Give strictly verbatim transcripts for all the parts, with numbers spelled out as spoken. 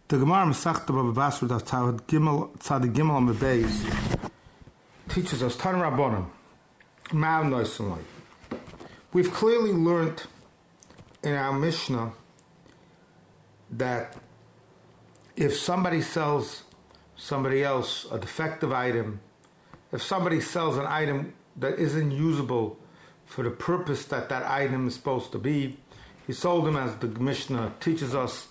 The Gemara Masechta Bava Basra Daf Tzad Gimel Tzad Gimel on the base teaches us Tan Rabbanim Ma'am Noisenloi. We've clearly learned in our Mishnah that if somebody sells somebody else a defective item, if somebody sells an item that isn't usable for the purpose that that item is supposed to be, he sold them, as the Mishnah teaches us,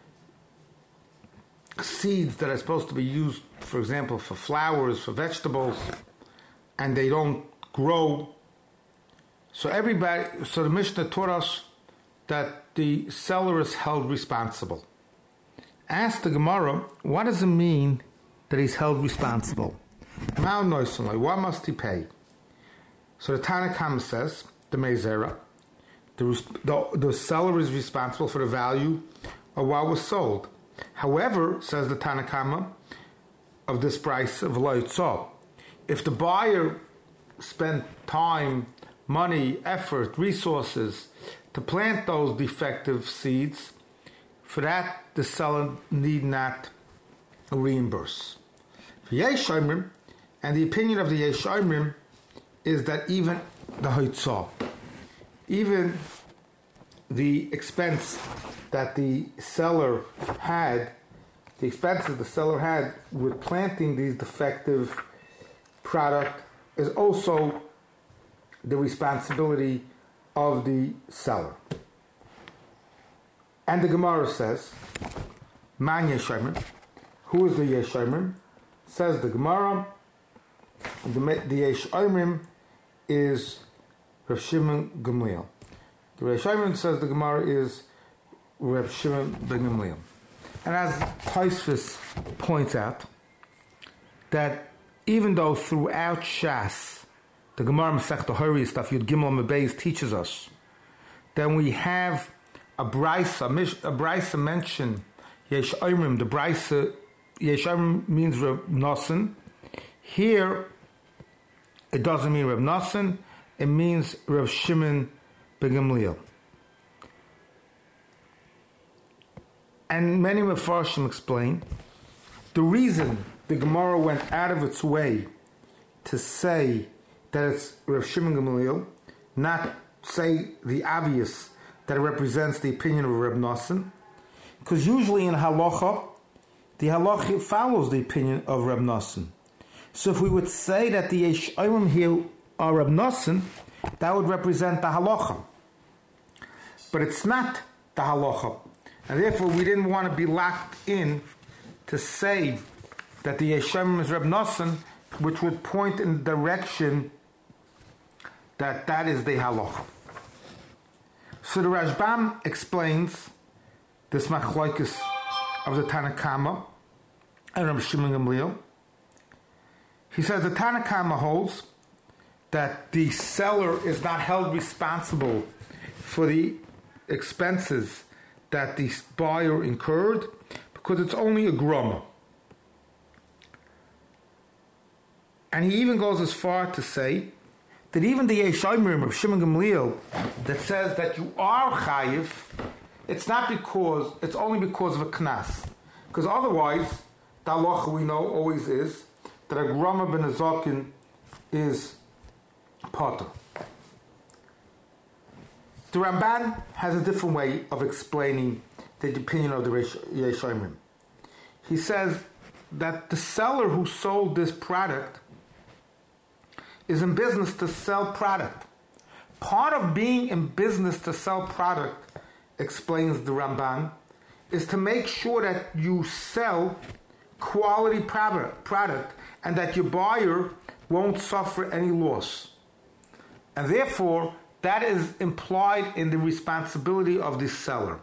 seeds that are supposed to be used, for example, for flowers, for vegetables, and they don't grow. So everybody, so the Mishnah taught us that the seller is held responsible. Ask the Gemara, what does it mean that he's held responsible? What must he pay? So the Tanna Kama says, the Meizera, the, the, the seller is responsible for the value of what was sold. However, says the Tanna Kama of this price of Lo Yitzah, if the buyer spent time, money, effort, resources to plant those defective seeds, for that the seller need not reimburse. And the opinion of the Yesh Omrim is that even the Hoitzah, even the expense that the seller had, the expenses the seller had with planting these defective product is also the responsibility of the seller. And the Gemara says, Man Yesh Omrim, who is the Yesh Omrim? Says the Gemara, the, the Yesh Omrim is Rav Shimon Gamliel. The Yesh Omrim, says the Gemara, is Rav Shimon ben Gamliel. And as Tosfos points out, that even though throughout Shas, the Gemara Masechta Hori stuff, Yud Gimel Mebeis teaches us, then we have a brisa, a brisa mention Yesh Omrim. The brisa Yesh Omrim means Rav Nosson. Here, it doesn't mean Rav Nosson. It means Rav Shimon ben Gamliel. And many Mefarshim explain the reason the Gemara went out of its way to say that it's Rav Shimon Gamliel, not say the obvious that it represents the opinion of Rav Nosson, because usually in halacha, the halacha follows the opinion of Rav Nosson. So if we would say that the Yesh Omrim here are Rav Nosson, that would represent the halacha. But it's not the halacha. And therefore we didn't want to be locked in to say that the Yesh Omrim is Rav Nosson, which would point in the direction that that is the halacha. So the Rashbam explains this machlokes of the Tanna Kama and Rav Shimon Gamliel. He says the Tanna Kama holds that the seller is not held responsible for the expenses that the buyer incurred because it's only a groma. And he even goes as far to say that even the Yesh Omrim of Shimon Gamliel that says that you are chayiv, it's not because, it's only because of a knas. Because otherwise, the halacha we know always is that a groma ben azokin is potter. The Ramban has a different way of explaining the opinion of the Yesh Omrim. He says that the seller who sold this product is in business to sell product. Part of being in business to sell product, explains the Ramban, is to make sure that you sell quality product and that your buyer won't suffer any loss. And therefore, that is implied in the responsibility of the seller.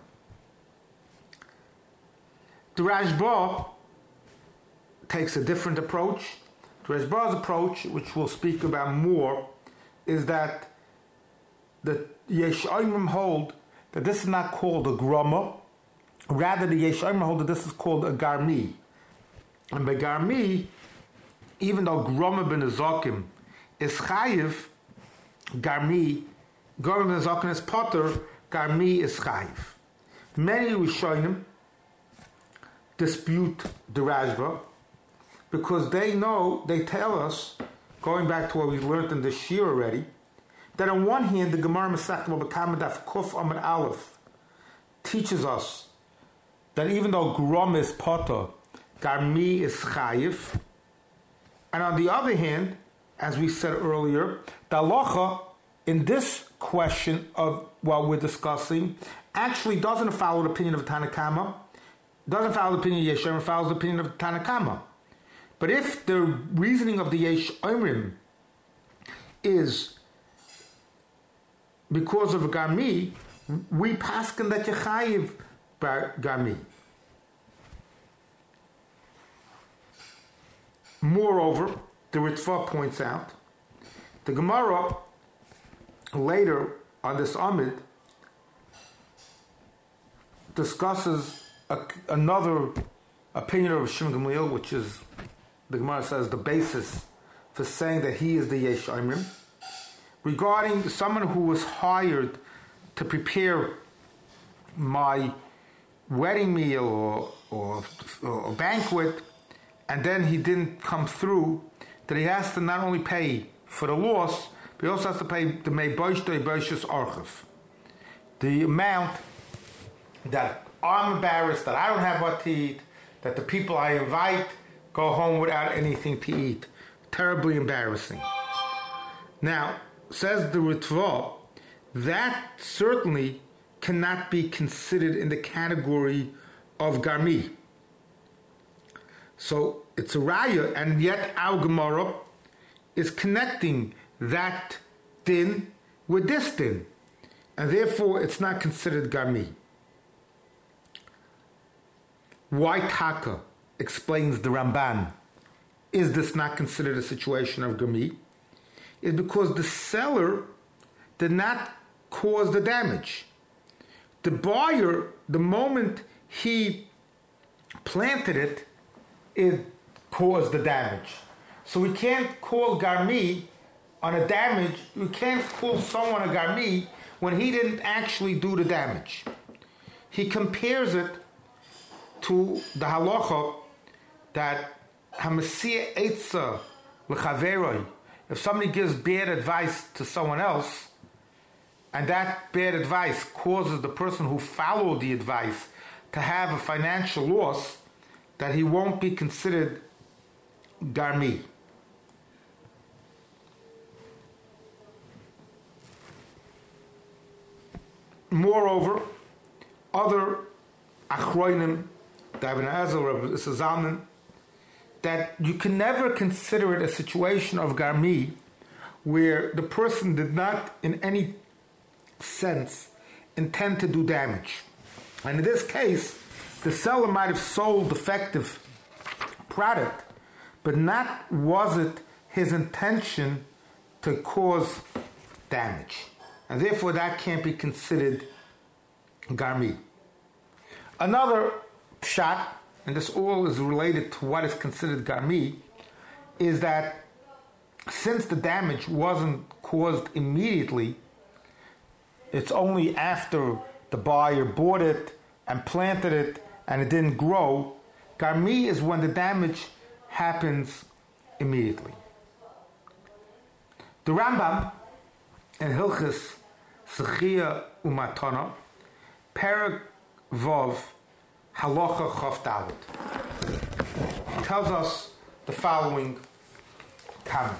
The Rashba takes a different approach. The Rashba's approach, which we'll speak about more, is that the Yesh Omrim hold that this is not called a groma. Rather, the Yesh Omrim hold that this is called a garmi. And by garmi, even though groma ben azokim is chayiv, garmi, groma ben azokim is potter, garmi is chayiv. Many Rishonim dispute the Rashba, because they know, they tell us, going back to what we learned in the Shir already, that on one hand, the Gemara Masechet Bava Kama Daf Kuf Amud Aleph teaches us that even though Grom is Potter, Garmi is Chayiv, and on the other hand, as we said earlier, the halacha in this question of what we're discussing actually doesn't follow the opinion of Tanna Kama, doesn't follow the opinion of Yeshem, it follows the opinion of Tanna Kama. But if the reasoning of the Yesh Omrim is because of a Garmi, we paskin that Yechayiv by Garmi. Moreover, the Ritva points out, the Gemara later on this Amid discusses a, another opinion of Shimon Gamliel, which is, the Gemara says, the basis for saying that he is the Yesh Omrim, regarding someone who was hired to prepare my wedding meal or, or, or banquet, and then he didn't come through, that he has to not only pay for the loss, but he also has to pay the Meiboshte Boshus Archiv. The amount that I'm embarrassed, that I don't have what to eat, that the people I invite go home without anything to eat. Terribly embarrassing. Now, says the Ritva, that certainly cannot be considered in the category of Garmi. So it's a raya, and yet our Gemara is connecting that din with this din, and therefore it's not considered Garmi. Why Taka, explains the Ramban, is this not considered a situation of Garmi? Is because the seller did not cause the damage. The buyer, the moment he planted it, it caused the damage. So we can't call Garmi on a damage, we can't call someone a Garmi when he didn't actually do the damage. He compares it to the halacha that Hamasiya Eitza L'Chaveroi, if somebody gives bad advice to someone else, and that bad advice causes the person who followed the advice to have a financial loss, that he won't be considered Garmi. Moreover, other Achroinim, Ibn Azal, Rabbi Zalman, that you can never consider it a situation of Garmi where the person did not in any sense intend to do damage. And in this case, the seller might have sold defective product, but not was it his intention to cause damage. And therefore that can't be considered Garmi. Another pshat, and this all is related to what is considered Garmi, is that since the damage wasn't caused immediately, it's only after the buyer bought it and planted it and it didn't grow. Garmi is when the damage happens immediately. The Rambam in Hilchis Sechia Umatana, Perek Vov, Halacha Chof Dalet, tells us the following comment.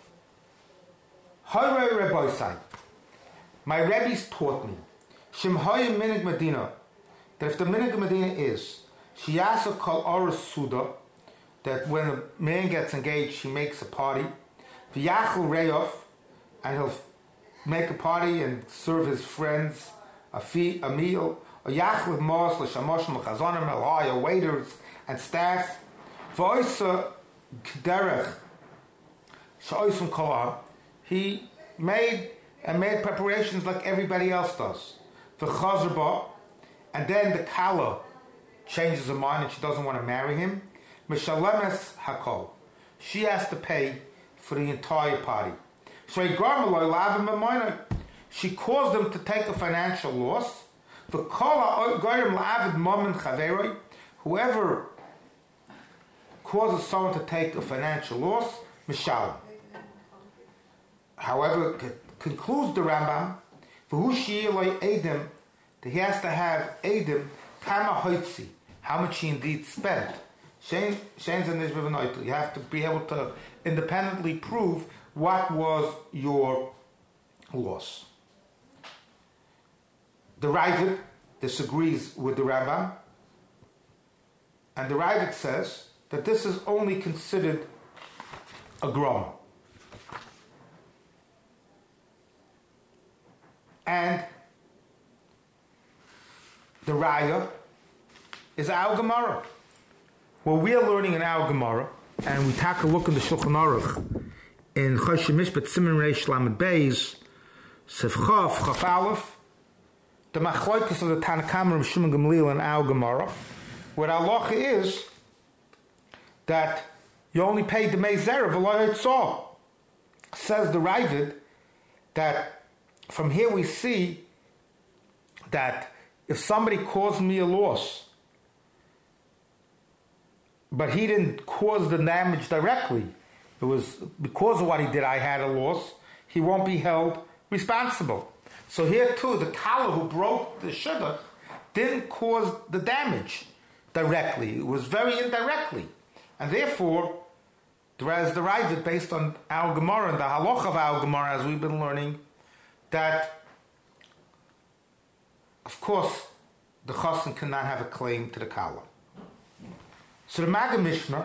Hoyrei Rebbeisai, my Rebbe's taught me, Shem Hoy Minig Medina, that if the Minig Medina is, Shiyasa Kol Oros Suda, that when a man gets engaged, he makes a party, V'yachel Reyof, and he'll make a party and serve his friends a, fee, a meal, a Yachel Mos, L'Shamoshim, L'Chazonim, L'Haya, waiters and staff, V'oisa K'derech, Sh'oisim Kolah, he made and made preparations like everybody else does. V'chazar ba, and then the Kala changes her mind and she doesn't want to marry him. Mishalemes Hakol, she has to pay for the entire party. So she caused them to take a financial loss. The Kala goyim la'avid moment chaveroi, whoever causes someone to take a financial loss, mishalim. However, c- concludes the Rambam, v'hu she'iloi edim, that he has to have edim kama hoitzi, how much he indeed spent. Shein shein zenish b'v'noitu. You have to be able to independently prove what was your loss. The Ravid disagrees with the Rambam, and the Ravid says that this is only considered a grom. And the Raya is our Gemara. Well, we are learning in our Gemara, and we take a look in the Shulchan Aruch in Choshen Mishpat Siman Reish Lamed Beis Sef Chaf Chaf Aleph, the Machloikus of the Tanna Kamma of Shimon Gamliel in our Gemara, where halacha is that you only pay the Meizera v'lo Yitzah. Says the Ravid that from here we see that if somebody caused me a loss, but he didn't cause the damage directly, it was because of what he did I had a loss, he won't be held responsible. So here too, the Kala who broke the shidduch didn't cause the damage directly. It was very indirectly. And therefore, as the Ravid, based on our Gemara and the halacha of our Gemara, as we've been learning, that, of course, the Chassan cannot have a claim to the Kala. So the Maggid Mishnah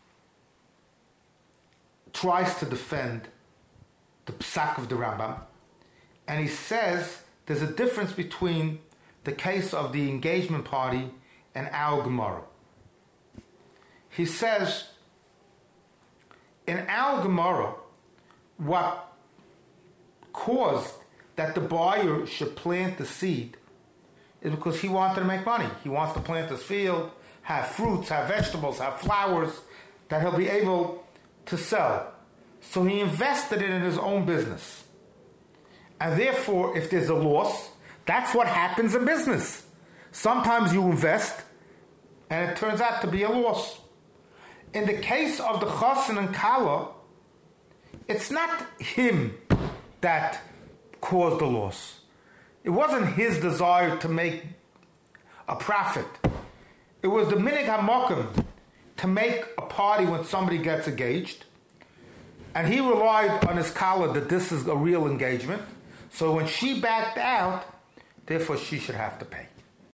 tries to defend the Psak of the Rambam, and he says there's a difference between the case of the engagement party and our Gemara. He says, in our Gemara, what caused that the buyer should plant the seed is because he wanted to make money. He wants to plant his field, have fruits, have vegetables, have flowers that he'll be able to sell. So he invested it in his own business. And therefore, if there's a loss, that's what happens in business. Sometimes you invest, and it turns out to be a loss. In the case of the Chassan and Kala, it's not him that caused the loss. It wasn't his desire to make a profit. It was the minig hamokim to make a party when somebody gets engaged, and he relied on his Kala that this is a real engagement. So when she backed out, therefore she should have to pay.